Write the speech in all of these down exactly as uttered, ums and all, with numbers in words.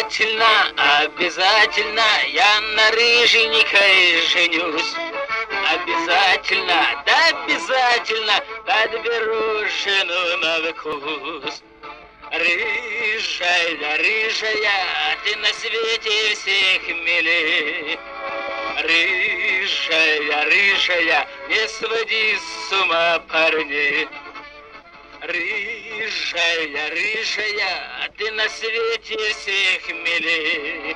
Обязательно, обязательно я на рыженькой женюсь. Обязательно, да обязательно подберу жену на вкус. Рыжая, рыжая, ты на свете всех милей. Рыжая, рыжая, не своди с ума парней. Рыжая, рыжая, ты на свете всех милей.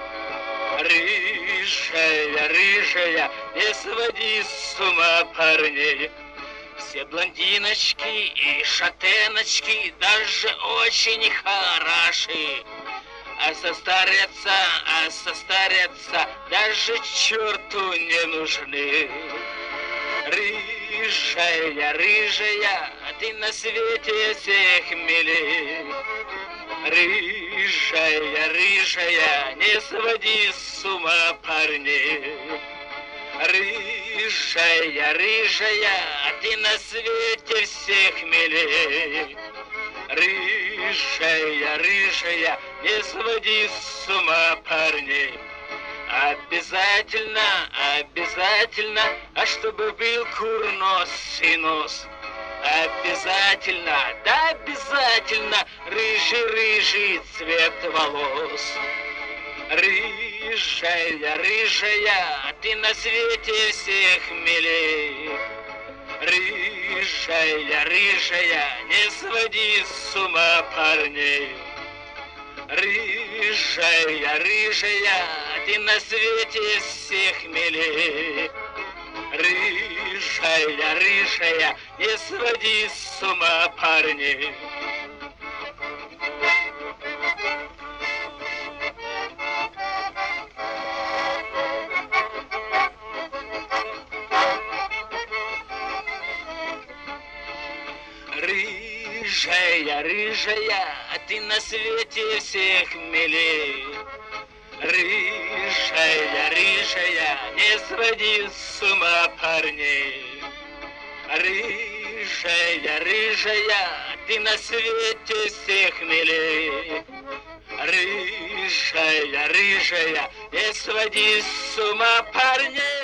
Рыжая, рыжая, не своди с ума парней. Все блондиночки и шатеночки даже очень хороши. А состарятся, а состарятся даже черту не нужны. Рыжая, рыжая, ты на свете всех милей. Рыжая, рыжая, не своди с ума парней. Рыжая, рыжая, ты на свете всех милей. Рыжая, рыжая, не своди с ума парней. Обязательно, обязательно, а чтобы был курносый нос. Обязательно, да обязательно, рыжий-рыжий цвет волос. Рыжая, рыжая, ты на свете всех милей. Рыжая, рыжая, не своди с ума парней. Рыжая, рыжая, ты на свете всех милей. Рыжая, рыжая, не своди с ума парней. Рыжая, рыжая, ты на свете всех милей. Рыжая, рыжая, не своди с ума парней. Рыжая, рыжая, ты на свете всех милей. Рыжая, рыжая, не своди с ума парней.